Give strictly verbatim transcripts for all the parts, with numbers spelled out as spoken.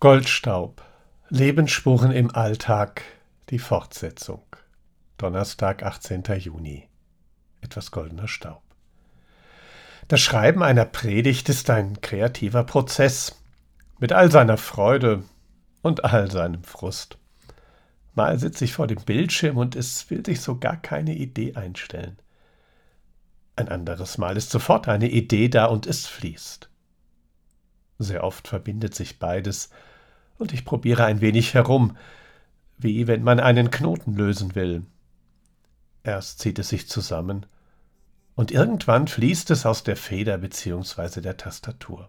Goldstaub. Lebensspuren im Alltag. Die Fortsetzung. Donnerstag, achtzehnter Juni. Etwas goldener Staub. Das Schreiben einer Predigt ist ein kreativer Prozess, mit all seiner Freude und all seinem Frust. Mal sitze ich vor dem Bildschirm und es will sich so gar keine Idee einstellen. Ein anderes Mal ist sofort eine Idee da und es fließt. Sehr oft verbindet sich beides und ich probiere ein wenig herum, wie wenn man einen Knoten lösen will. Erst zieht es sich zusammen und irgendwann fließt es aus der Feder bzw. der Tastatur.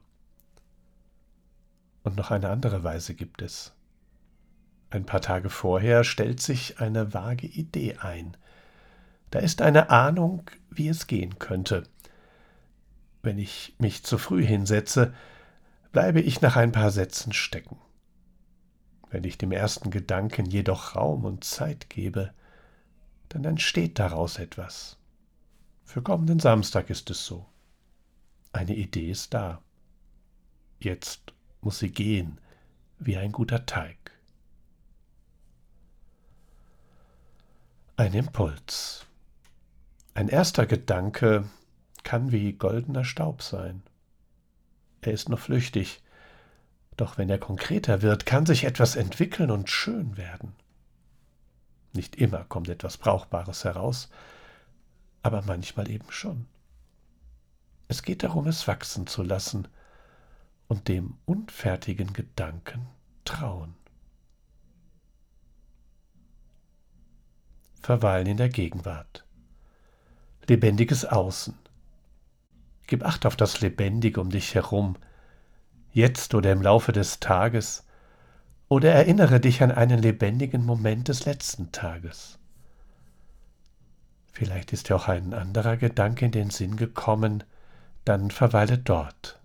Und noch eine andere Weise gibt es. Ein paar Tage vorher stellt sich eine vage Idee ein. Da ist eine Ahnung, wie es gehen könnte. Wenn ich mich zu früh hinsetze, bleibe ich nach ein paar Sätzen stecken. Wenn ich dem ersten Gedanken jedoch Raum und Zeit gebe, dann entsteht daraus etwas. Für kommenden Samstag ist es so. Eine Idee ist da. Jetzt muss sie gehen, wie ein guter Teig. Ein Impuls. Ein erster Gedanke kann wie goldener Staub sein. Er ist noch flüchtig, doch wenn er konkreter wird, kann sich etwas entwickeln und schön werden. Nicht immer kommt etwas Brauchbares heraus, aber manchmal eben schon. Es geht darum, es wachsen zu lassen und dem unfertigen Gedanken trauen. Verweilen in der Gegenwart. Lebendiges Außen. Gib Acht auf das Lebendige um dich herum, jetzt oder im Laufe des Tages, oder erinnere dich an einen lebendigen Moment des letzten Tages. Vielleicht ist dir auch ein anderer Gedanke in den Sinn gekommen, dann verweile dort.